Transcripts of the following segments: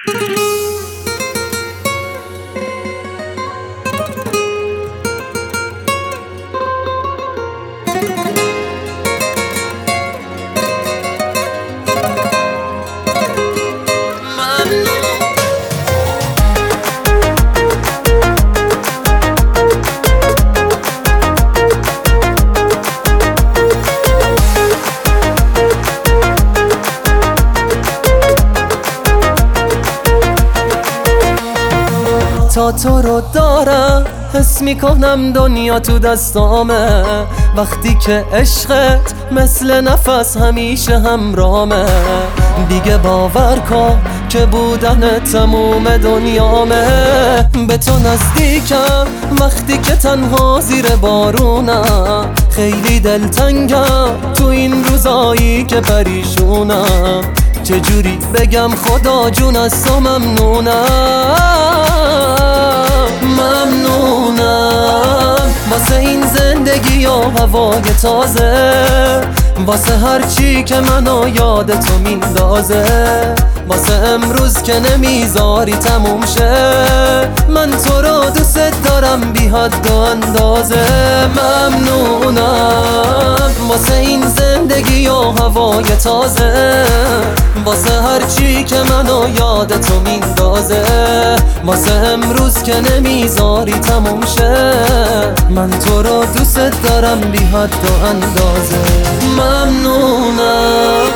تا تو رو دارم حس میکنم دنیا تو دستامه، وقتی که عشقت مثل نفس همیشه همرامه. دیگه باور کن که بودن تموم دنیامه. به تو نزدیکم وقتی که تنها زیر بارونم، خیلی دلتنگم تو این روزایی که پریشونم. چجوری بگم خدا جون از تو ممنونم واسه این زندگی و هوای تازه، واسه هرچی که منو یاد تو میندازه، واسه امروز که نمیذاری تموم شه. من تو رو دوست دارم بی حد و اندازه. ممنونم واسه این زندگی و هوای تازه، واسه هرچی که منو یاد تو میندازه، واسه امروز که نمیذاری تموم شه. من تو رو دوست دارم بی حد و اندازه. ممنونم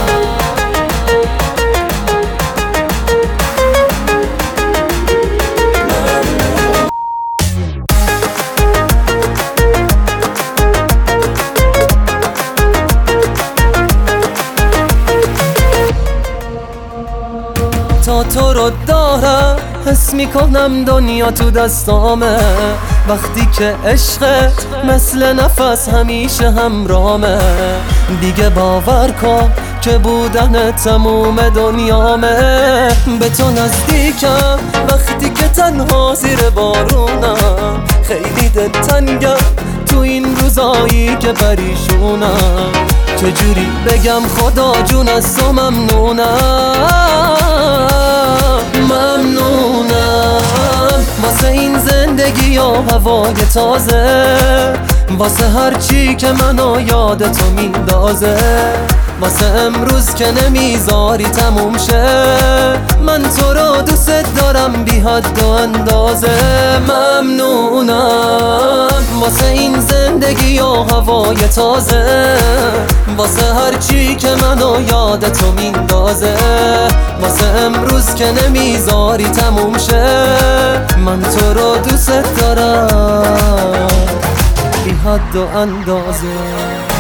تا تو رو دارم حس میکنم دنیا تو دستامه، وقتی که عشقت مثل نفس همیشه همرامه. دیگه باور کن که بودن تموم دنیامه. به تو نزدیکم وقتی که تنها زیر بارونم، خیلی دلتنگم تو این روزایی که پریشونم. چجوری بگم خدا جون از تو ممنونم واسه این زندگی و هوای تازه، واسه هرچی که منو یاد تو میندازه، واسه امروز که نمیذاری تموم شه. من تو رو دوست دارم بی حد و اندازه. ممنونم واسه این زندگی و هوای تازه، واسه هرچی که منو یاد تو میندازه، واسه امروز که نمیذاری تموم شه. من تو رو دوست دارم بی حد و اندازه.